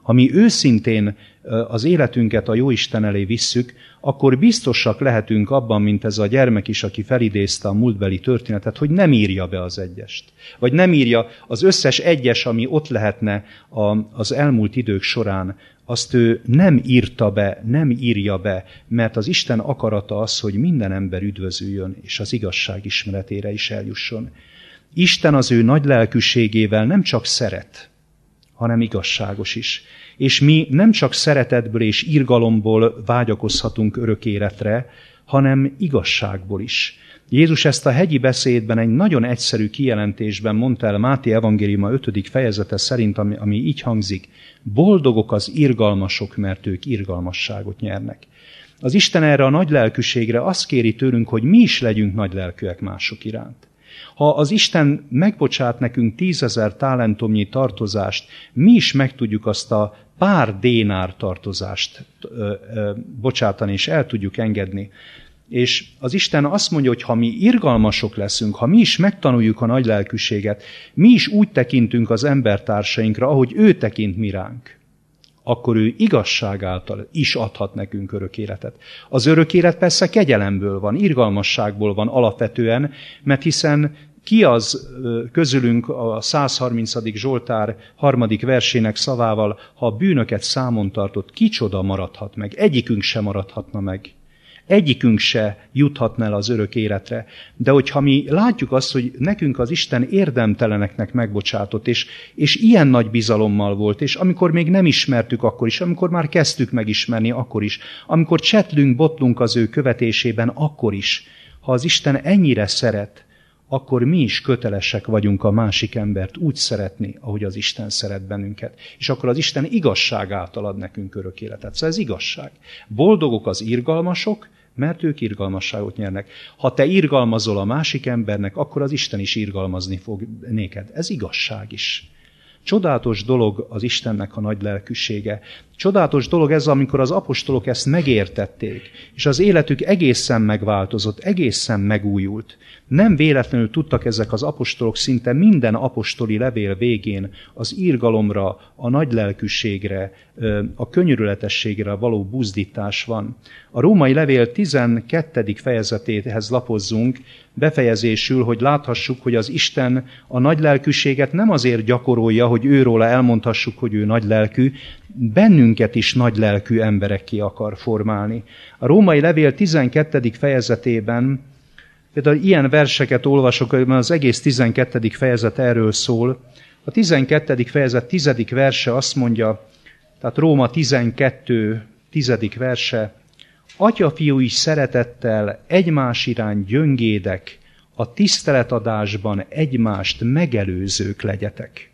ha mi őszintén az életünket a Jóisten elé visszük, akkor biztosak lehetünk abban, mint ez a gyermek is, aki felidézte a múltbeli történetet, hogy nem írja be az egyest. Vagy nem írja az összes egyes, ami ott lehetne az elmúlt idők során, azt ő nem írta be, nem írja be, mert az Isten akarata az, hogy minden ember üdvözüljön, és az igazság ismeretére is eljusson. Isten az ő nagy lelkűségével nem csak szeret, hanem igazságos is. És mi nem csak szeretetből és irgalomból vágyakozhatunk örök életre, hanem igazságból is. Jézus ezt a hegyi beszédben egy nagyon egyszerű kijelentésben mondta el Máté evangéliuma 5. fejezete szerint, ami így hangzik: boldogok az irgalmasok, mert ők irgalmasságot nyernek. Az Isten erre a nagy lelkűségre azt kéri tőlünk, hogy mi is legyünk nagy lelkűek mások iránt. Ha az Isten megbocsát nekünk 10 000 talentumnyi tartozást, mi is meg tudjuk azt a pár dénár tartozást bocsátani, és el tudjuk engedni. És az Isten azt mondja, hogy ha mi irgalmasok leszünk, ha mi is megtanuljuk a nagy lelkűséget, mi is úgy tekintünk az embertársainkra, ahogy ő tekint mi ránk, akkor ő igazság által is adhat nekünk örök életet. Az örök élet persze kegyelemből van, irgalmasságból van alapvetően, mert hiszen ki az közülünk a 130. Zsoltár 3. versének szavával, ha a bűnöket számon tartott, kicsoda maradhat meg? Egyikünk se maradhatna meg. Egyikünk se juthatna el az örök életre. De hogyha mi látjuk azt, hogy nekünk az Isten érdemteleneknek megbocsátott, és ilyen nagy bizalommal volt, és amikor még nem ismertük, akkor is, amikor már kezdtük megismerni, akkor is, amikor csetlünk, botlunk az ő követésében, akkor is, ha az Isten ennyire szeret, akkor mi is kötelesek vagyunk a másik embert úgy szeretni, ahogy az Isten szeret bennünket. És akkor az Isten igazság által ad nekünk örök életet. Szóval ez igazság. Boldogok az irgalmasok, mert ők irgalmasságot nyernek. Ha te irgalmazol a másik embernek, akkor az Isten is irgalmazni fog néked. Ez igazság is. Csodálatos dolog az Istennek a nagy lelkűsége. Csodálatos dolog ez, amikor az apostolok ezt megértették, és az életük egészen megváltozott, egészen megújult. Nem véletlenül tudtak ezek az apostolok szinte minden apostoli levél végén az irgalomra, a nagy lelkűségre, a könyörületességre való buzdítás van. A római levél 12. fejezetéhez lapozzunk, befejezésül, hogy láthassuk, hogy az Isten a nagy lelkűséget nem azért gyakorolja, hogy őróla elmondhassuk, hogy ő nagy lelkű, bennünket is nagy lelkű emberekké akar formálni. A római levél 12. fejezetében például ilyen verseket olvasok, mert az egész 12. fejezet erről szól. A 12. fejezet 10. verse azt mondja, tehát Róma 12. 10. verse: Atyafiúi szeretettel egymás iránt gyöngédek, a tiszteletadásban egymást megelőzők legyetek.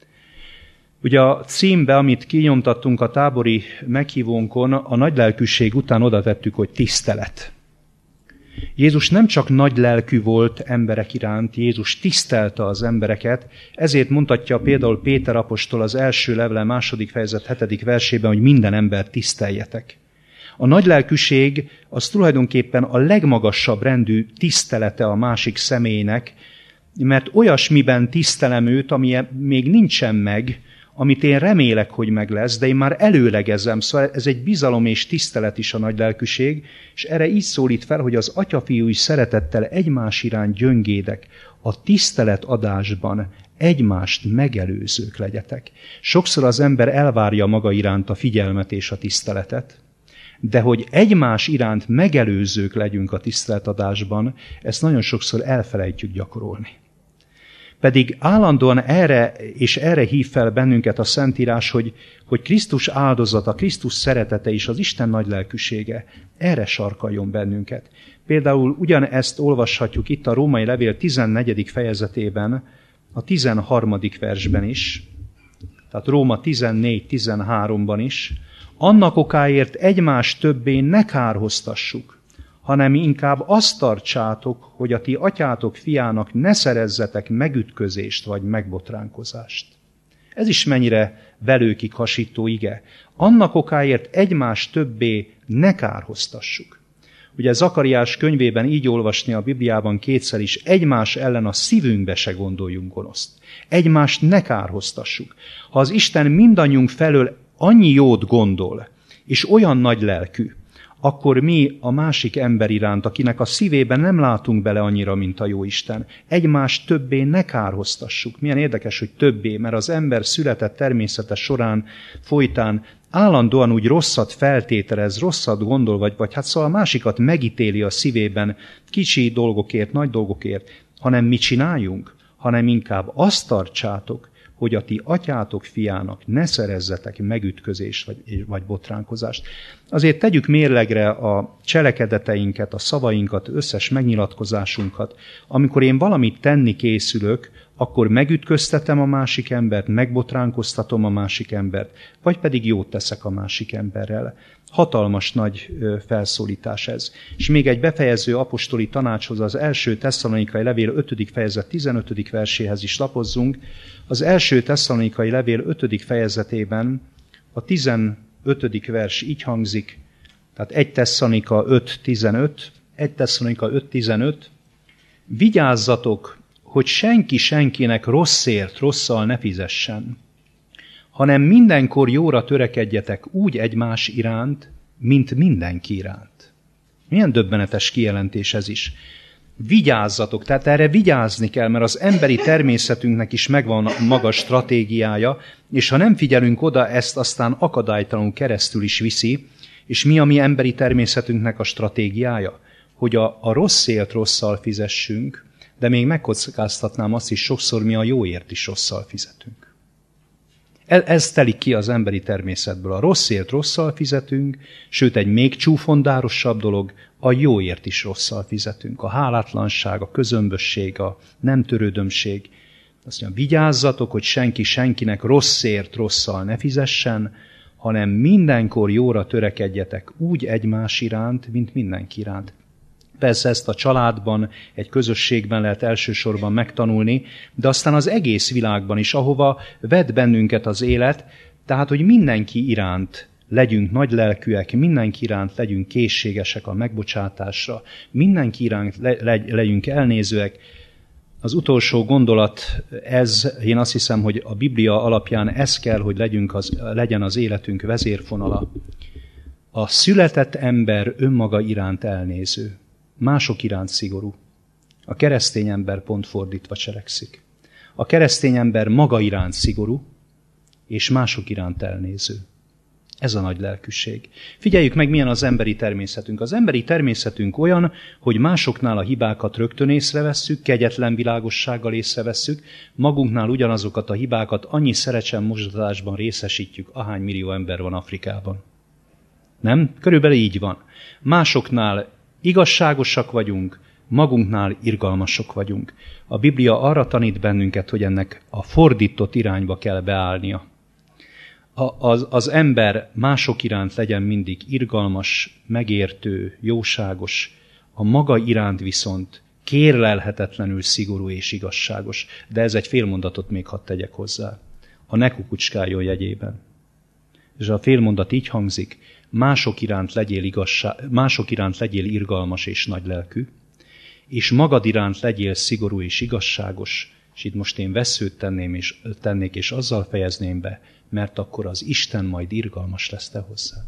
Ugye a címbe, amit kinyomtattunk a tábori meghívónkon, a nagylelkűség után oda tettük, hogy tisztelet. Jézus nem csak nagy lelkű volt emberek iránt, Jézus tisztelte az embereket, ezért mondhatja például Péter apostol az első levele 2. fejezet 7. versében, hogy minden embert tiszteljetek. A nagylelkűség az tulajdonképpen a legmagasabb rendű tisztelete a másik személynek, mert olyasmiben tisztelem őt, ami még nincsen meg, amit én remélek, hogy meg lesz, de én már előlegezem, szóval ez egy bizalom és tisztelet is a nagylelkűség, és erre így szólít fel, hogy az atyafiúi szeretettel egymás iránt gyöngédek, a tiszteletadásban egymást megelőzők legyetek. Sokszor az ember elvárja maga iránt a figyelmet és a tiszteletet, de hogy egymás iránt megelőzők legyünk a tiszteletadásban, ezt nagyon sokszor elfelejtjük gyakorolni. Pedig állandóan erre hív fel bennünket a Szentírás, hogy Krisztus áldozata, Krisztus szeretete és az Isten nagy lelkűsége erre sarkaljon bennünket. Például ugyanezt olvashatjuk itt a római levél 14. fejezetében, a 13. versben is, tehát Róma 14-13-ban is, annak okáért egymást többé ne kárhoztassuk, hanem inkább azt tartsátok, hogy a ti atyátok fiának ne szerezzetek megütközést vagy megbotránkozást. Ez is mennyire velőkig hasító ige. Annak okáért egymást többé ne kárhoztassuk. Ugye Zakariás könyvében így olvasni a Bibliában kétszer is, egymás ellen a szívünkbe se gondoljunk gonoszt. Egymást ne kárhoztassuk. Ha az Isten mindannyiunk felől annyi jót gondol, és olyan nagy lelkű, akkor mi a másik ember iránt, akinek a szívében nem látunk bele annyira, mint a Jóisten, egymást többé ne kárhoztassuk. Milyen érdekes, hogy többé, mert az ember született természete során, folytán állandóan úgy rosszat feltételez, rosszat gondol, vagy hát szóval a másikat megítéli a szívében kicsi dolgokért, nagy dolgokért, hanem mit csináljunk? Hanem inkább azt tartsátok, hogy a ti atyátok fiának ne szerezzetek megütközést vagy botránkozást. Azért tegyük mérlegre a cselekedeteinket, a szavainkat, összes megnyilatkozásunkat. Amikor én valamit tenni készülök, akkor megütköztetem a másik embert, megbotránkoztatom a másik embert, vagy pedig jót teszek a másik emberrel. Hatalmas nagy felszólítás ez. És még egy befejező apostoli tanácshoz, az első Tesszalonikai levél 5. fejezet 15. verséhez is lapozzunk. Az első Tesszalonikai levél 5. fejezetében a 15. vers így hangzik, tehát 1 Tesszalonika 5.15, 1 Tesszalonika 5.15, vigyázzatok, hogy senki senkinek rosszért rosszal ne fizessen, hanem mindenkor jóra törekedjetek úgy egymás iránt, mint mindenki iránt. Milyen döbbenetes kijelentés ez is. Vigyázzatok, tehát erre vigyázni kell, mert az emberi természetünknek is megvan maga stratégiája, és ha nem figyelünk oda, ezt aztán akadálytalanul keresztül is viszi, és mi a mi emberi természetünknek a stratégiája? Hogy a rosszért rosszal fizessünk, de még megkockáztatnám azt is, sokszor mi a jóért is rosszal fizetünk. Ez telik ki az emberi természetből. A rosszért rosszal fizetünk, sőt egy még csúfondárosabb dolog, a jóért is rosszal fizetünk. A hálátlanság, a közömbösség, a nem törődömség. Azt mondja, vigyázzatok, hogy senki senkinek rosszért rosszal ne fizessen, hanem mindenkor jóra törekedjetek úgy egymás iránt, mint mindenki iránt. Persze ezt a családban, egy közösségben lehet elsősorban megtanulni, de aztán az egész világban is, ahova vet bennünket az élet, tehát, hogy mindenki iránt legyünk nagylelkűek, mindenki iránt legyünk készségesek a megbocsátásra, mindenki iránt legyünk elnézőek. Az utolsó gondolat ez, én azt hiszem, hogy a Biblia alapján ez kell, hogy legyen az életünk vezérfonala. A született ember önmaga iránt elnéző, mások iránt szigorú. A keresztény ember pont fordítva cselekszik. A keresztény ember maga iránt szigorú, és mások iránt elnéző. Ez a nagy lelkűség. Figyeljük meg, milyen az emberi természetünk. Az emberi természetünk olyan, hogy másoknál a hibákat rögtön észrevesszük, kegyetlen világossággal észrevesszük, magunknál ugyanazokat a hibákat annyi szerecsen mosdatásban részesítjük, ahány millió ember van Afrikában. Nem? Körülbelül így van. Másoknál igazságosak vagyunk, magunknál irgalmasok vagyunk. A Biblia arra tanít bennünket, hogy ennek a fordított irányba kell beállnia. Az ember mások iránt legyen mindig irgalmas, megértő, jóságos, a maga iránt viszont kérlelhetetlenül szigorú és igazságos. De ez egy félmondatot még hadd tegyek hozzá. A ne kukucskáljon jegyében. És a félmondat így hangzik, mások iránt legyél irgalmas és nagylelkű, és magad iránt legyél szigorú és igazságos, és itt most én vesszőt tennék, és azzal fejezném be, mert akkor az Isten majd irgalmas lesz te hozzád.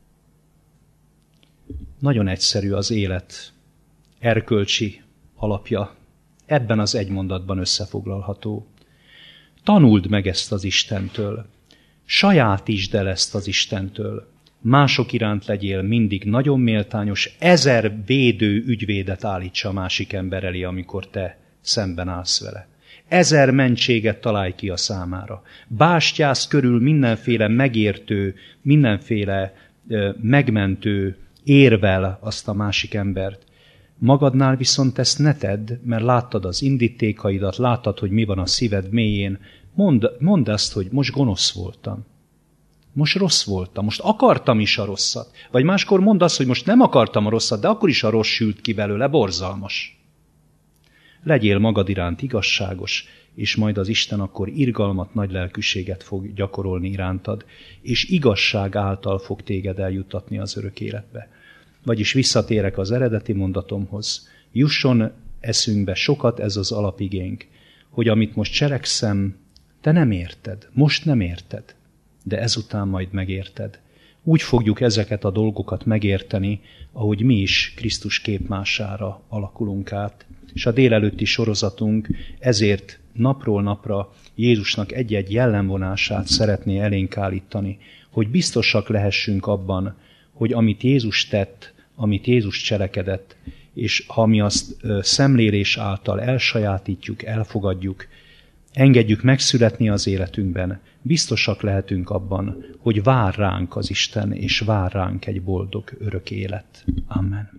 Nagyon egyszerű az élet erkölcsi alapja. Ebben az egy mondatban összefoglalható. Tanuld meg ezt az Istentől. Sajátítsd el ezt az Istentől. Mások iránt legyél mindig nagyon méltányos, 1000 védő ügyvédet állítsa a másik ember elé, amikor te szemben állsz vele. 1000 mentséget találj ki a számára. Bástyász körül mindenféle megértő, mindenféle megmentő érvel azt a másik embert. Magadnál viszont ezt ne tedd, mert láttad az indítékaidat, láttad, hogy mi van a szíved mélyén. Mondd azt, hogy most gonosz voltam. Most rossz voltam, most akartam is a rosszat. Vagy máskor mondd azt, hogy most nem akartam a rosszat, de akkor is a rossz sült ki belőle, borzalmas. Legyél magad iránt igazságos, és majd az Isten akkor irgalmat, nagy lelkűséget fog gyakorolni irántad, és igazság által fog téged eljuttatni az örök életbe. Vagyis visszatérek az eredeti mondatomhoz. Jusson eszünkbe sokat ez az alapigénk, hogy amit most cselekszem, te nem érted, most nem érted. de ezután majd megérted. Úgy fogjuk ezeket a dolgokat megérteni, ahogy mi is Krisztus képmására alakulunk át. És a délelőtti sorozatunk ezért napról napra Jézusnak egy-egy jellemvonását szeretné elénk állítani, hogy biztosak lehessünk abban, hogy amit Jézus tett, amit Jézus cselekedett, és ha mi azt szemlélés által elsajátítjuk, elfogadjuk, engedjük megszületni az életünkben, biztosak lehetünk abban, hogy vár ránk az Isten, és vár ránk egy boldog örök élet. Amen.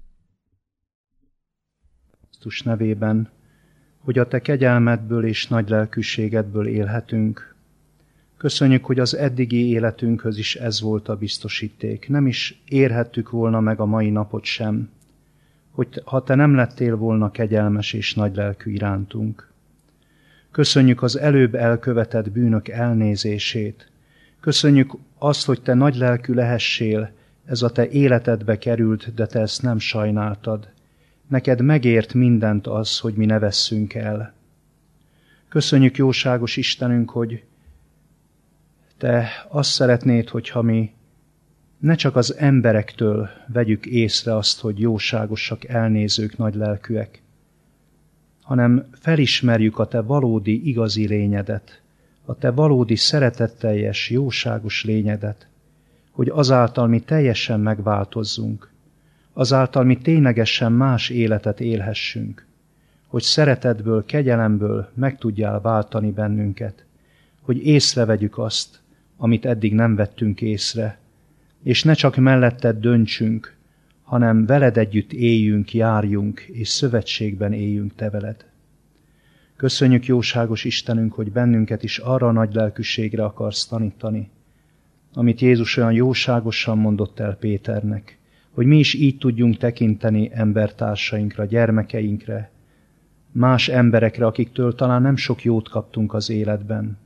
Krisztus nevében, hogy a te kegyelmedből és nagy lelkűségedből élhetünk. Köszönjük, hogy az eddigi életünkhöz is ez volt a biztosíték. Nem is érhettük volna meg a mai napot sem, hogy ha te nem lettél volna kegyelmes és nagy lelkű irántunk. Köszönjük az előbb elkövetett bűnök elnézését. Köszönjük azt, hogy te nagy lelkű lehessél, ez a te életedbe került, de te ezt nem sajnáltad. Neked megért mindent az, hogy mi ne vesszünk el. Köszönjük, jóságos Istenünk, hogy te azt szeretnéd, hogyha mi ne csak az emberektől vegyük észre azt, hogy jóságosak, elnézők, nagy lelkűek, hanem felismerjük a te valódi, igazi lényedet, a te valódi szeretetteljes, jóságos lényedet, hogy azáltal mi teljesen megváltozzunk, azáltal mi ténylegesen más életet élhessünk, hogy szeretetből, kegyelemből meg tudjál váltani bennünket, hogy észrevegyük azt, amit eddig nem vettünk észre, és ne csak melletted döntsünk, hanem veled együtt éljünk, járjunk, és szövetségben éljünk te veled. Köszönjük, jóságos Istenünk, hogy bennünket is arra a nagy lelkűségre akarsz tanítani, amit Jézus olyan jóságosan mondott el Péternek, hogy mi is így tudjunk tekinteni embertársainkra, gyermekeinkre, más emberekre, akiktől talán nem sok jót kaptunk az életben,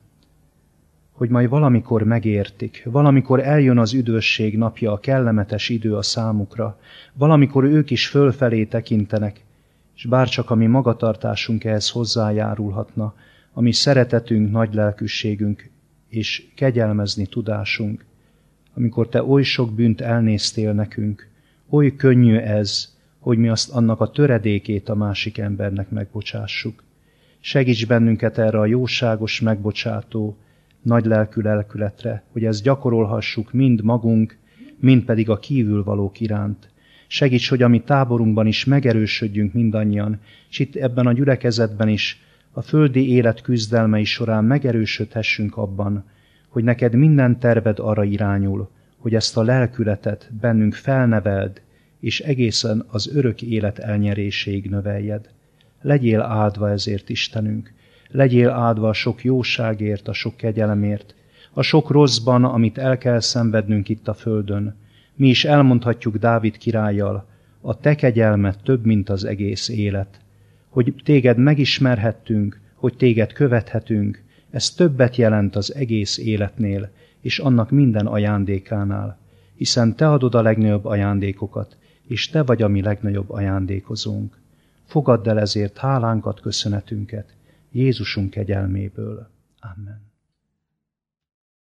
hogy majd valamikor megértik, valamikor eljön az üdvösség napja, a kellemetes idő a számukra, valamikor ők is fölfelé tekintenek, és bárcsak a mi magatartásunk ehhez hozzájárulhatna, a mi szeretetünk, nagy lelkűségünk és kegyelmezni tudásunk, amikor te oly sok bűnt elnéztél nekünk, oly könnyű ez, hogy mi azt annak a töredékét a másik embernek megbocsássuk. Segíts bennünket erre a jóságos, megbocsátó, nagy lelkű lelkületre, hogy ezt gyakorolhassuk mind magunk, mind pedig a kívülvalók iránt. Segíts, hogy a mi táborunkban is megerősödjünk mindannyian, és itt ebben a gyülekezetben is a földi élet küzdelmei során megerősödhessünk abban, hogy neked minden terved arra irányul, hogy ezt a lelkületet bennünk felneveld, és egészen az örök élet elnyeréséig növeljed. Legyél áldva ezért, Istenünk, legyél áldva a sok jóságért, a sok kegyelemért, a sok rosszban, amit el kell szenvednünk itt a földön. Mi is elmondhatjuk Dávid királlyal, a te kegyelmed több, mint az egész élet. Hogy téged megismerhettünk, hogy téged követhetünk, ez többet jelent az egész életnél, és annak minden ajándékánál, hiszen te adod a legnagyobb ajándékokat, és te vagy a mi legnagyobb ajándékozónk. Fogadd el ezért hálánkat, köszönetünket, Jézusunk kegyelméből. Amen.